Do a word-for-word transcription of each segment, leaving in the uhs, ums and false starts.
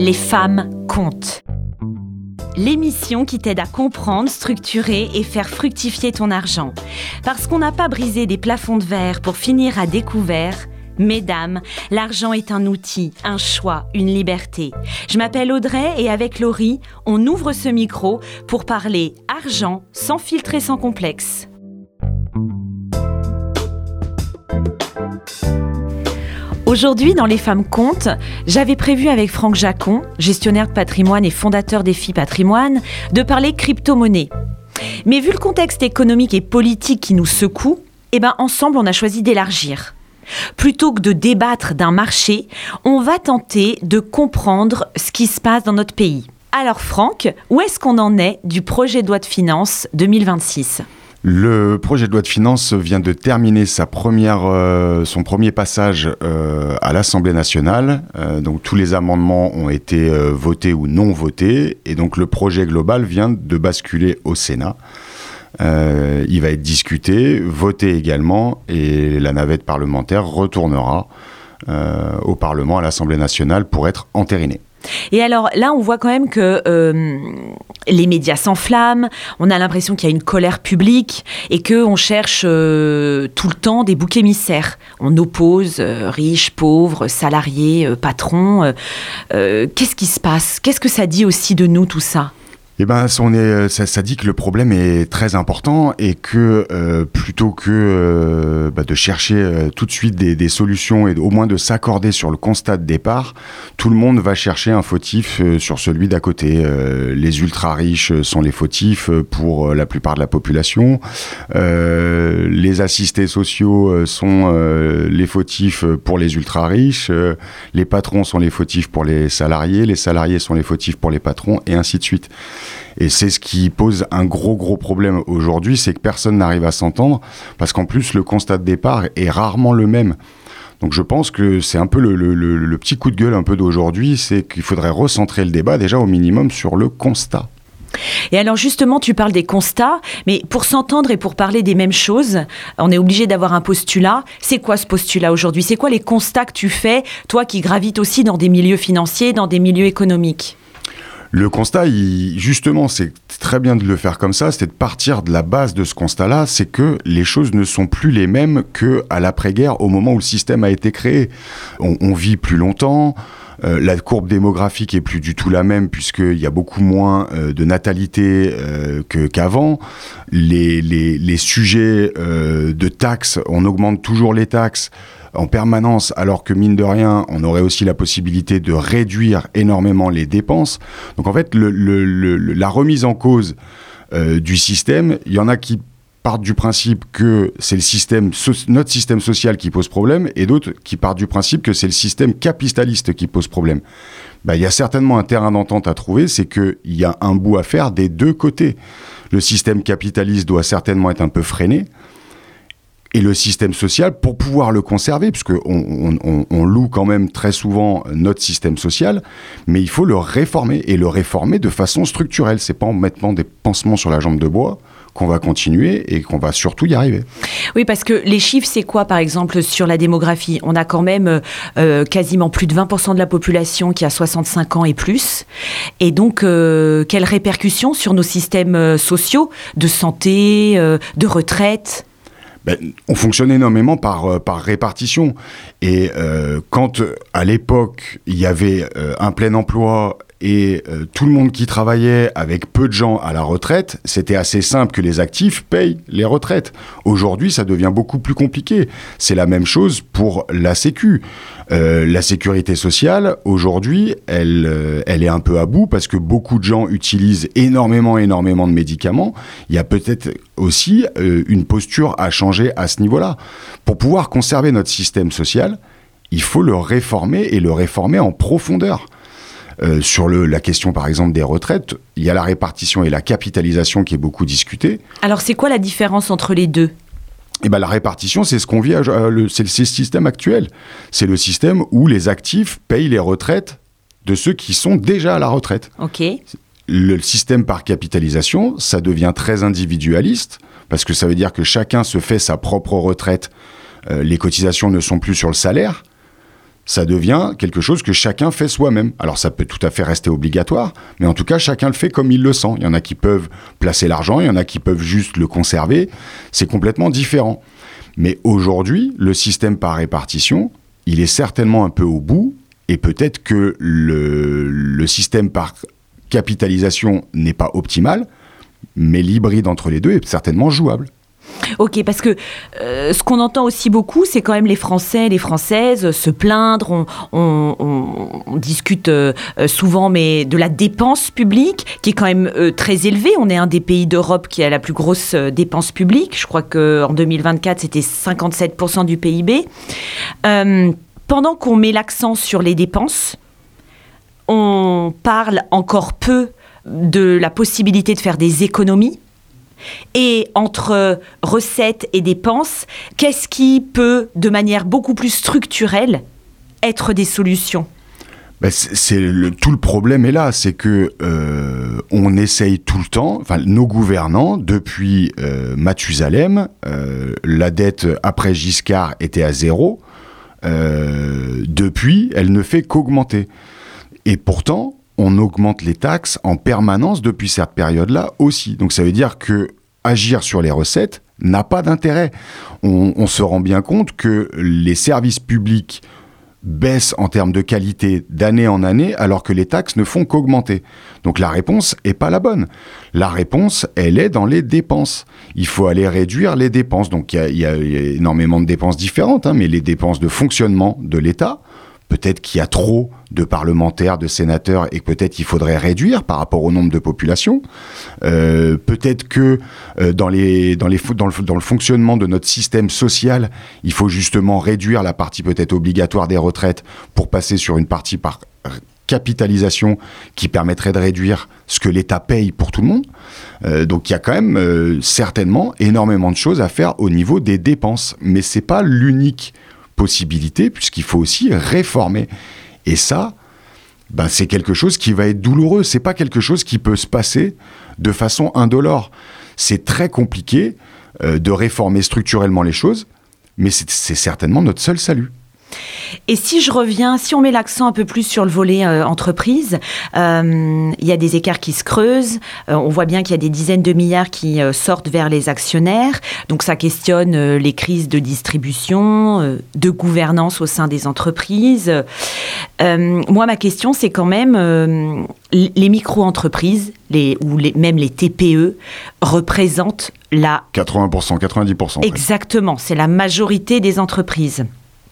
Les femmes comptent. L'émission qui t'aide à comprendre, structurer et faire fructifier ton argent. Parce qu'on n'a pas brisé des plafonds de verre pour finir à découvert. Mesdames, l'argent est un outil, un choix, une liberté. Je m'appelle Audrey et avec Laurie, on ouvre ce micro pour parler argent sans filtre et sans complexe. Aujourd'hui, dans Les Femmes comptent, j'avais prévu avec Franck Jacon, gestionnaire de patrimoine et fondateur d'E F I Patrimoine, de parler crypto-monnaie. Mais vu le contexte économique et politique qui nous secoue, eh ben ensemble, on a choisi d'élargir. Plutôt que de débattre d'un marché, on va tenter de comprendre ce qui se passe dans notre pays. Alors Franck, où est-ce qu'on en est du projet de loi de finances deux mille vingt-six ? Le projet de loi de finances vient de terminer sa première, euh, son premier passage euh, à l'Assemblée nationale. Euh, donc tous les amendements ont été euh, votés ou non votés. Et donc le projet global vient de basculer au Sénat. Euh, il va être discuté, voté également, et la navette parlementaire retournera euh, au Parlement, à l'Assemblée nationale, pour être entérinée. Et alors là, on voit quand même que euh, les médias s'enflamment, on a l'impression qu'il y a une colère publique et qu'on cherche euh, tout le temps des boucs émissaires. On oppose euh, riches, pauvres, salariés, euh, patrons. Euh, euh, qu'est-ce qui se passe ? Qu'est-ce que ça dit aussi de nous, tout ça ? Eh ben, on est, ça, ça dit que le problème est très important et que euh, plutôt que euh, bah, de chercher euh, tout de suite des, des solutions et au moins de s'accorder sur le constat de départ, tout le monde va chercher un fautif euh, sur celui d'à côté. Euh, les ultra riches sont les fautifs pour euh, la plupart de la population. Euh, les assistés sociaux sont euh, les fautifs pour les ultra riches. Euh, les patrons sont les fautifs pour les salariés. Les salariés sont les fautifs pour les patrons et ainsi de suite. Et c'est ce qui pose un gros gros problème aujourd'hui, c'est que personne n'arrive à s'entendre, parce qu'en plus le constat de départ est rarement le même. Donc je pense que c'est un peu le, le, le, le petit coup de gueule un peu d'aujourd'hui, c'est qu'il faudrait recentrer le débat déjà au minimum sur le constat. Et alors justement, tu parles des constats, mais pour s'entendre et pour parler des mêmes choses, on est obligé d'avoir un postulat. C'est quoi ce postulat aujourd'hui ? C'est quoi les constats que tu fais, toi qui gravites aussi dans des milieux financiers, dans des milieux économiques ? Le constat, il, justement, c'est très bien de le faire comme ça, c'est de partir de la base de ce constat-là, c'est que les choses ne sont plus les mêmes qu'à l'après-guerre, au moment où le système a été créé. On, on vit plus longtemps, euh, la courbe démographique est plus du tout la même, puisqu'il y a beaucoup moins euh, de natalité euh, que, qu'avant. Les, les, les sujets euh, de taxes, on augmente toujours les taxes en permanence, alors que mine de rien, on aurait aussi la possibilité de réduire énormément les dépenses. Donc en fait, le, le, le, la remise en cause euh, du système, il y en a qui partent du principe que c'est le système, notre système social qui pose problème, et d'autres qui partent du principe que c'est le système capitaliste qui pose problème. Ben, il y a certainement un terrain d'entente à trouver, c'est qu'il y a un bout à faire des deux côtés. Le système capitaliste doit certainement être un peu freiné, et le système social, pour pouvoir le conserver, puisqu'on on, on, on loue quand même très souvent notre système social, mais il faut le réformer, et le réformer de façon structurelle. C'est pas en mettant des pansements sur la jambe de bois qu'on va continuer et qu'on va surtout y arriver. Oui, parce que les chiffres, c'est quoi, par exemple, sur la démographie ? On a quand même euh, quasiment plus de vingt pour cent de la population qui a soixante-cinq ans et plus. Et donc, euh, quelles répercussions sur nos systèmes sociaux, de santé, euh, de retraite ? Ben, on fonctionne énormément par, euh, par répartition. Et euh, quand, à l'époque, il y avait euh, un plein emploi et euh, tout le monde qui travaillait avec peu de gens à la retraite, c'était assez simple que les actifs payent les retraites. Aujourd'hui, ça devient beaucoup plus compliqué. C'est la même chose pour la Sécu. Euh, la sécurité sociale, aujourd'hui, elle, euh, elle est un peu à bout parce que beaucoup de gens utilisent énormément, énormément de médicaments. Il y a peut-être aussi euh, une posture à changer à ce niveau-là. Pour pouvoir conserver notre système social, il faut le réformer et le réformer en profondeur. Euh, sur le, la question, par exemple, des retraites, il y a la répartition et la capitalisation qui est beaucoup discutée. Alors, c'est quoi la différence entre les deux ? Eh ben, la répartition, c'est ce qu'on vit, à, à, le, c'est, c'est le système actuel. C'est le système où les actifs payent les retraites de ceux qui sont déjà à la retraite. Ok. Le système par capitalisation, ça devient très individualiste, parce que ça veut dire que chacun se fait sa propre retraite. Euh, les cotisations ne sont plus sur le salaire. ça devient quelque chose que chacun fait soi-même. Alors ça peut tout à fait rester obligatoire, mais en tout cas, chacun le fait comme il le sent. Il y en a qui peuvent placer l'argent, il y en a qui peuvent juste le conserver. C'est complètement différent. Mais aujourd'hui, le système par répartition, il est certainement un peu au bout, et peut-être que le, le système par capitalisation n'est pas optimal, mais l'hybride entre les deux est certainement jouable. Ok, parce que euh, ce qu'on entend aussi beaucoup, c'est quand même les Français, les Françaises se plaindre. On, on, on, on discute euh, souvent, mais de la dépense publique qui est quand même euh, très élevée. On est un des pays d'Europe qui a la plus grosse euh, dépense publique. Je crois qu'en deux mille vingt-quatre, c'était cinquante-sept pour cent du P I B. Euh, pendant qu'on met l'accent sur les dépenses, on parle encore peu de la possibilité de faire des économies. Et entre recettes et dépenses, qu'est-ce qui peut, de manière beaucoup plus structurelle, être des solutions ? Ben c'est, c'est le, tout le problème est là, c'est que euh, on essaye tout le temps, enfin nos gouvernants, depuis euh, Mathusalem, euh, la dette après Giscard était à zéro, euh, depuis elle ne fait qu'augmenter. Et pourtant, on augmente les taxes en permanence depuis cette période-là aussi. Donc ça veut dire que agir sur les recettes n'a pas d'intérêt. On, on se rend bien compte que les services publics baissent en termes de qualité d'année en année, alors que les taxes ne font qu'augmenter. Donc la réponse n'est pas la bonne. La réponse, elle est dans les dépenses. Il faut aller réduire les dépenses. Donc il y, y a énormément de dépenses différentes, hein, mais les dépenses de fonctionnement de l'État, peut-être qu'il y a trop de parlementaires, de sénateurs, et peut-être qu'il faudrait réduire par rapport au nombre de population. Euh, peut-être que euh, dans, les, dans, les, dans, le, dans le fonctionnement de notre système social, il faut justement réduire la partie peut-être obligatoire des retraites pour passer sur une partie par capitalisation qui permettrait de réduire ce que l'État paye pour tout le monde. Euh, donc il y a quand même euh, certainement énormément de choses à faire au niveau des dépenses. Mais ce n'est pas l'unique possibilité, puisqu'il faut aussi réformer. Et ça, ben, c'est quelque chose qui va être douloureux. C'est pas quelque chose qui peut se passer de façon indolore. C'est très compliqué euh, de réformer structurellement les choses, mais c'est, c'est certainement notre seul salut. Et si je reviens, si on met l'accent un peu plus sur le volet euh, entreprise, euh, il y a des écarts qui se creusent. Euh, on voit bien qu'il y a des dizaines de milliards qui euh, sortent vers les actionnaires. Donc ça questionne euh, les crises de distribution, euh, de gouvernance au sein des entreprises. Euh, moi, ma question, c'est quand même euh, les micro-entreprises, les, ou les, même les T P E, représentent la... quatre-vingts pour cent, quatre-vingt-dix pour cent. Exactement, c'est la majorité des entreprises.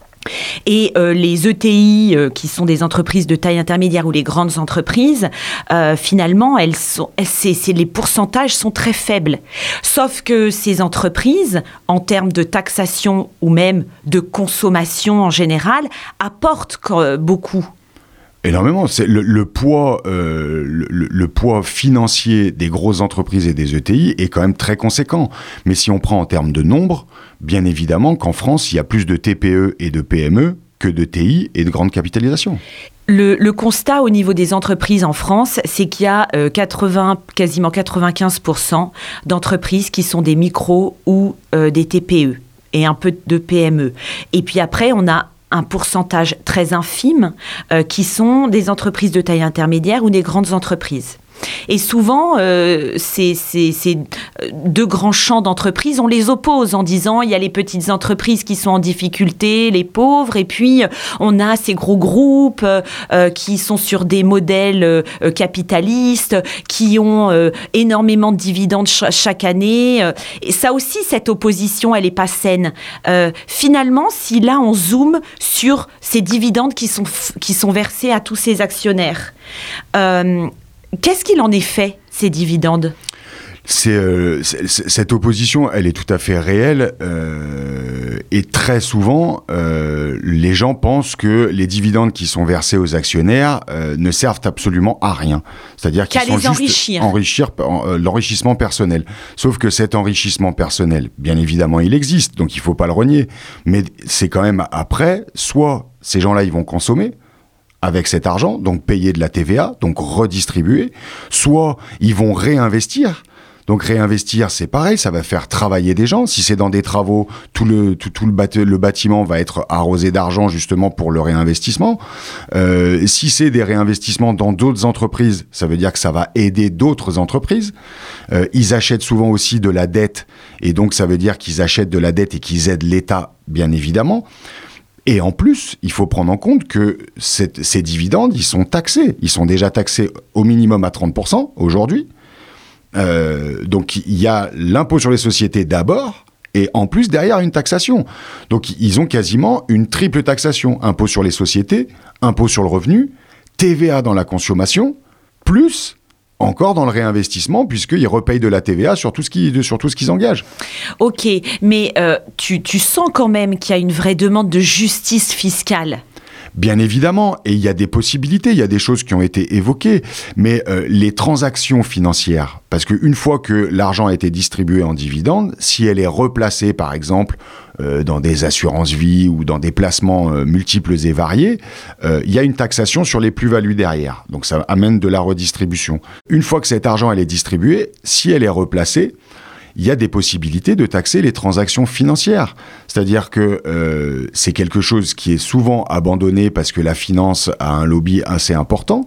Et euh, les E T I, euh, qui sont des entreprises de taille intermédiaire ou les grandes entreprises, euh, finalement, elles sont, c'est, c'est, les pourcentages sont très faibles. Sauf que ces entreprises, en termes de taxation ou même de consommation en général, apportent beaucoup. Énormément. C'est le, le, poids, euh, le, le poids financier des grosses entreprises et des E T I est quand même très conséquent. Mais si on prend en termes de nombre, bien évidemment qu'en France, il y a plus de T P E et de P M E que de T I et de grande capitalisation. Le, le constat au niveau des entreprises en France, c'est qu'il y a euh, quatre-vingts, quasiment quatre-vingt-quinze pour cent d'entreprises qui sont des micros ou euh, des T P E et un peu de P M E. Et puis après, on a un pourcentage très infime euh, qui sont des entreprises de taille intermédiaire ou des grandes entreprises. Et souvent, euh, ces, ces, ces deux grands champs d'entreprises, on les oppose en disant il y a les petites entreprises qui sont en difficulté, les pauvres, et puis on a ces gros groupes euh, qui sont sur des modèles euh, capitalistes, qui ont euh, énormément de dividendes ch- chaque année. Et ça aussi, cette opposition, elle n'est pas saine. Euh, finalement, si là, on zoome sur ces dividendes qui sont, f- qui sont versés à tous ces actionnaires, euh, qu'est-ce qu'il en est fait, ces dividendes ? C'est, euh, c'est, cette opposition, elle est tout à fait réelle euh, et très souvent, euh, les gens pensent que les dividendes qui sont versés aux actionnaires euh, ne servent absolument à rien. C'est-à-dire qu'ils sont juste enrichir. enrichir euh, l'enrichissement personnel. Sauf que cet enrichissement personnel, bien évidemment, il existe, donc il ne faut pas le renier. Mais c'est quand même après, soit ces gens-là, ils vont consommer avec cet argent, donc payer de la T V A, donc redistribuer, soit ils vont réinvestir. Donc réinvestir, c'est pareil, ça va faire travailler des gens. Si c'est dans des travaux, tout le, tout, tout le, bat- le bâtiment va être arrosé d'argent justement pour le réinvestissement. Euh, si c'est des réinvestissements dans d'autres entreprises, ça veut dire que ça va aider d'autres entreprises. Euh, ils achètent souvent aussi de la dette, et donc ça veut dire qu'ils achètent de la dette et qu'ils aident l'État, bien évidemment. Et en plus, il faut prendre en compte que cette, ces dividendes, ils sont taxés. Ils sont déjà taxés au minimum à trente pour cent aujourd'hui. Euh, donc il y a l'impôt sur les sociétés d'abord, et en plus derrière une taxation. Donc ils ont quasiment une triple taxation. Impôt sur les sociétés, impôt sur le revenu, T V A dans la consommation, plus encore dans le réinvestissement, puisqu'ils repayent de la T V A sur tout ce qu'ils, sur tout ce qu'ils engagent. Ok, mais euh, tu, tu sens quand même qu'il y a une vraie demande de justice fiscale. Bien évidemment, et il y a des possibilités, il y a des choses qui ont été évoquées, mais euh, les transactions financières, parce qu'une fois que l'argent a été distribué en dividendes, si elle est replacée, par exemple, euh, dans des assurances-vie ou dans des placements euh, multiples et variés, euh, il y a une taxation sur les plus-values derrière. Donc ça amène de la redistribution. Une fois que cet argent elle est distribué, si elle est replacée, il y a des possibilités de taxer les transactions financières. C'est-à-dire que euh, c'est quelque chose qui est souvent abandonné parce que la finance a un lobby assez important.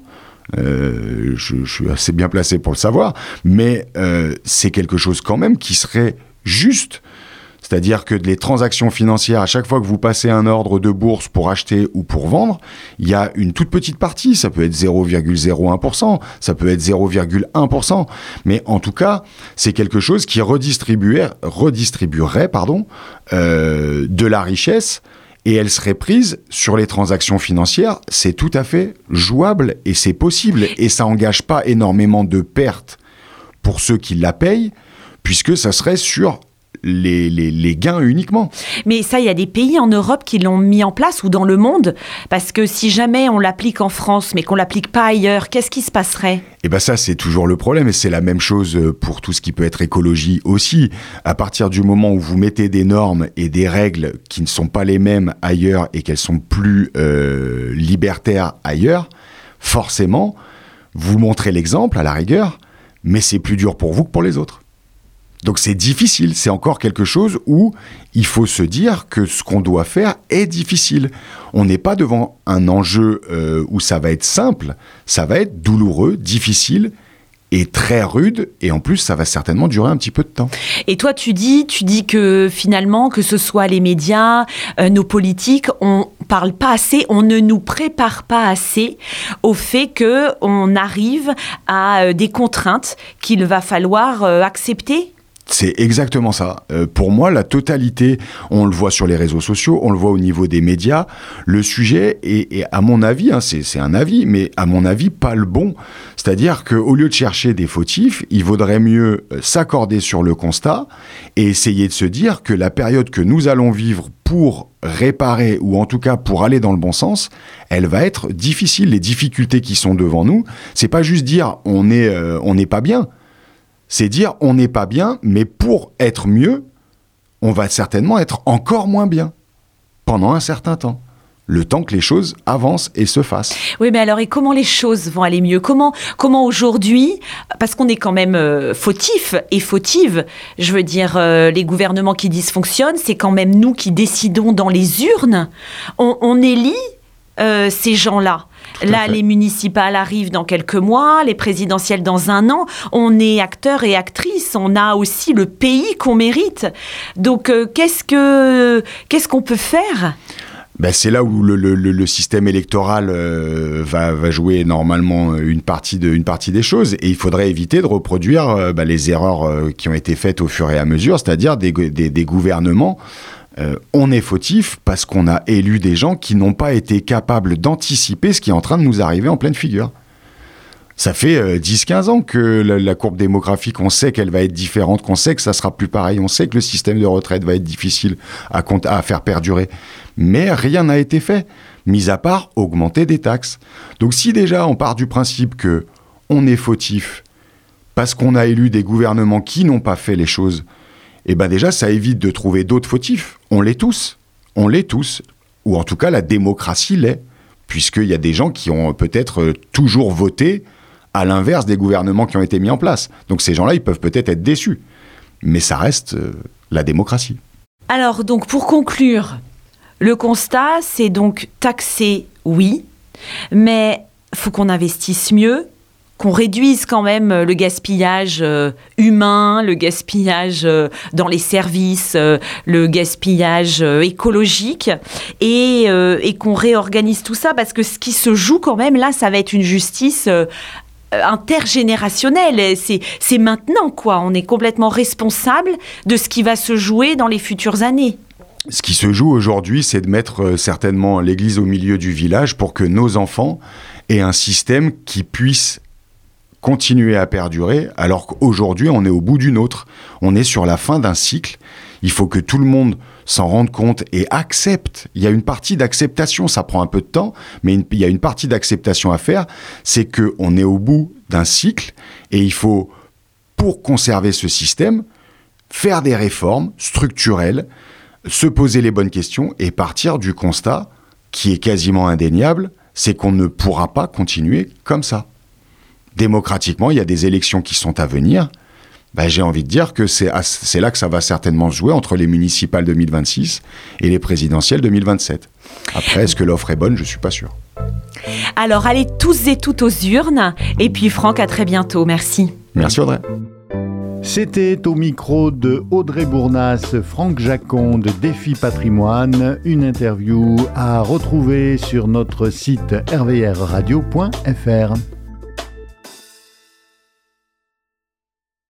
Euh, je, je suis assez bien placé pour le savoir. Mais euh, c'est quelque chose quand même qui serait juste. C'est-à-dire que les transactions financières, à chaque fois que vous passez un ordre de bourse pour acheter ou pour vendre, il y a une toute petite partie, ça peut être zéro virgule zéro un pour cent, ça peut être zéro virgule un pour cent, mais en tout cas, c'est quelque chose qui redistribuerait, redistribuerait pardon, euh, de la richesse, et elle serait prise sur les transactions financières. C'est tout à fait jouable et c'est possible, et ça n'engage pas énormément de pertes pour ceux qui la payent, puisque ça serait sur Les, les, les gains uniquement. Mais ça, il y a des pays en Europe qui l'ont mis en place ou dans le monde, parce que si jamais on l'applique en France, mais qu'on l'applique pas ailleurs, qu'est-ce qui se passerait ? Eh bien ça, c'est toujours le problème, et c'est la même chose pour tout ce qui peut être écologie aussi. À partir du moment où vous mettez des normes et des règles qui ne sont pas les mêmes ailleurs et qu'elles sont plus euh, libertaires ailleurs, forcément, vous montrez l'exemple à la rigueur, mais c'est plus dur pour vous que pour les autres. Donc c'est difficile, c'est encore quelque chose où il faut se dire que ce qu'on doit faire est difficile. On n'est pas devant un enjeu euh, où ça va être simple, ça va être douloureux, difficile et très rude, et en plus ça va certainement durer un petit peu de temps. Et toi tu dis, tu dis que finalement, que ce soit les médias, euh, nos politiques, on parle pas assez, on ne nous prépare pas assez au fait qu'on arrive à euh, des contraintes qu'il va falloir euh, accepter. C'est exactement ça. Euh, pour moi, la totalité, on le voit sur les réseaux sociaux, on le voit au niveau des médias, le sujet est, est à mon avis, hein, c'est, c'est un avis, mais à mon avis, pas le bon. C'est-à-dire qu'au lieu de chercher des fautifs, il vaudrait mieux s'accorder sur le constat et essayer de se dire que la période que nous allons vivre pour réparer, ou en tout cas pour aller dans le bon sens, elle va être difficile. Les difficultés qui sont devant nous, c'est pas juste dire on est, euh, on n'est pas bien. C'est dire on n'est pas bien, mais pour être mieux, on va certainement être encore moins bien pendant un certain temps. Le temps que les choses avancent et se fassent. Oui, mais alors, et comment les choses vont aller mieux ? Comment, comment aujourd'hui, parce qu'on est quand même euh, fautif et fautive, je veux dire, euh, les gouvernements qui dysfonctionnent, c'est quand même nous qui décidons dans les urnes. On, on élit euh, ces gens-là. Là, les municipales arrivent dans quelques mois, les présidentielles dans un an. On est acteurs et actrices. On a aussi le pays qu'on mérite. Donc, euh, qu'est-ce que, qu'est-ce qu'on peut faire ? Ben, c'est là où le, le, le système électoral euh, va, va jouer normalement une partie, de, une partie des choses. Et il faudrait éviter de reproduire euh, ben, les erreurs euh, qui ont été faites au fur et à mesure, c'est-à-dire des, des, des gouvernements. Euh, on est fautif parce qu'on a élu des gens qui n'ont pas été capables d'anticiper ce qui est en train de nous arriver en pleine figure. Ça fait euh, dix quinze ans que la, la courbe démographique, on sait qu'elle va être différente, qu'on sait que ça sera plus pareil, on sait que le système de retraite va être difficile à, à faire perdurer. Mais rien n'a été fait, mis à part augmenter des taxes. Donc si déjà on part du principe que on est fautif parce qu'on a élu des gouvernements qui n'ont pas fait les choses, eh ben déjà ça évite de trouver d'autres fautifs. On l'est tous, on l'est tous, ou en tout cas la démocratie l'est, puisqu'il y a des gens qui ont peut-être toujours voté à l'inverse des gouvernements qui ont été mis en place. Donc ces gens-là, ils peuvent peut-être être déçus. Mais ça reste euh, la démocratie. Alors, donc, pour conclure, le constat, c'est donc taxer, oui, mais il faut qu'on investisse mieux, qu'on réduise quand même le gaspillage euh, humain, le gaspillage euh, dans les services, euh, le gaspillage euh, écologique, et, euh, et qu'on réorganise tout ça, parce que ce qui se joue quand même, là, ça va être une justice euh, intergénérationnelle. C'est, c'est maintenant, quoi. On est complètement responsable de ce qui va se jouer dans les futures années. Ce qui se joue aujourd'hui, c'est de mettre euh, certainement l'église au milieu du village pour que nos enfants aient un système qui puisse continuer à perdurer, alors qu'aujourd'hui, on est au bout d'une autre. On est sur la fin d'un cycle. Il faut que tout le monde s'en rende compte et accepte. Il y a une partie d'acceptation, ça prend un peu de temps, mais une, il y a une partie d'acceptation à faire, c'est qu'on est au bout d'un cycle et il faut, pour conserver ce système, faire des réformes structurelles, se poser les bonnes questions et partir du constat qui est quasiment indéniable, c'est qu'on ne pourra pas continuer comme ça. Démocratiquement, il y a des élections qui sont à venir. Ben, j'ai envie de dire que c'est, à, c'est là que ça va certainement se jouer entre les municipales deux mille vingt-six et les présidentielles deux mille vingt-sept. Après, est-ce que l'offre est bonne ? Je ne suis pas sûr. Alors, allez tous et toutes aux urnes. Et puis, Franck, à très bientôt. Merci. Merci, Audrey. C'était au micro de Audrey Bournas, Franck Jacon de Défi Patrimoine, une interview à retrouver sur notre site r v r radio point f r.